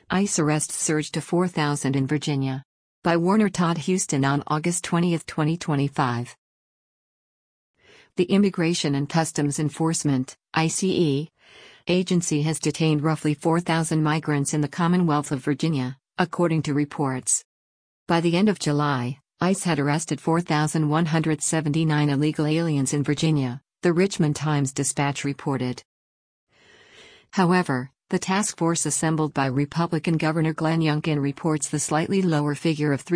ICE arrests surged to 4,000 in Virginia. By Warner Todd Huston on August 20, 2025. The Immigration and Customs Enforcement (ICE) agency has detained roughly 4,000 migrants in the Commonwealth of Virginia, according to reports. By the end of July, ICE had arrested 4,179 illegal aliens in Virginia, the Richmond Times-Dispatch reported. However, the task force assembled by Republican Governor Glenn Youngkin reports the slightly lower figure of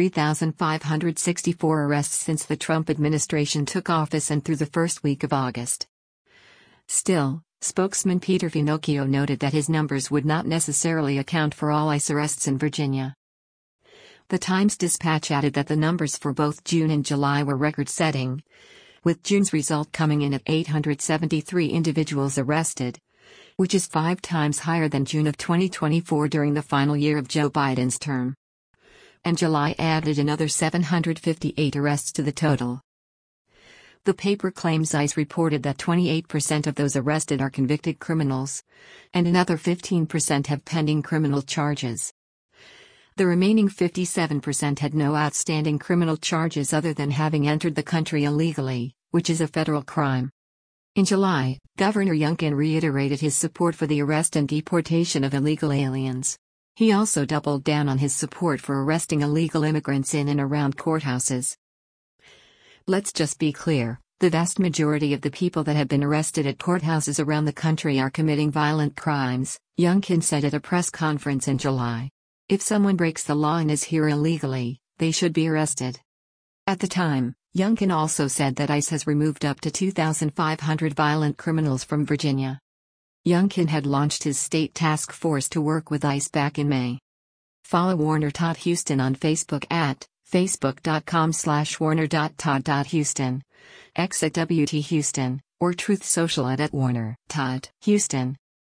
3,564 arrests since the Trump administration took office and through the first week of August. Still, spokesman Peter Finocchio noted that his numbers would not necessarily account for all ICE arrests in Virginia. The Times-Dispatch added that the numbers for both June and July were record-setting, with June's result coming in at 873 individuals arrested, which is 5 times higher than June of 2024 during the final year of Joe Biden's term. And July added another 758 arrests to the total. The paper claims ICE reported that 28% of those arrested are convicted criminals, and another 15% have pending criminal charges. The remaining 57% had no outstanding criminal charges other than having entered the country illegally, which is a federal crime. In July, Governor Youngkin reiterated his support for the arrest and deportation of illegal aliens. He also doubled down on his support for arresting illegal immigrants in and around courthouses. Let's just be clear, the vast majority of the people that have been arrested at courthouses around the country are committing violent crimes, Youngkin said at a press conference in July. If someone breaks the law and is here illegally, they should be arrested. At the time, Youngkin also said that ICE has removed up to 2,500 violent criminals from Virginia. Youngkin had launched his state task force to work with ICE back in May. Follow Warner Todd Huston on Facebook at facebook.com/warner.todd.huston, X at WT Huston, or Truth Social at Warner Todd Huston.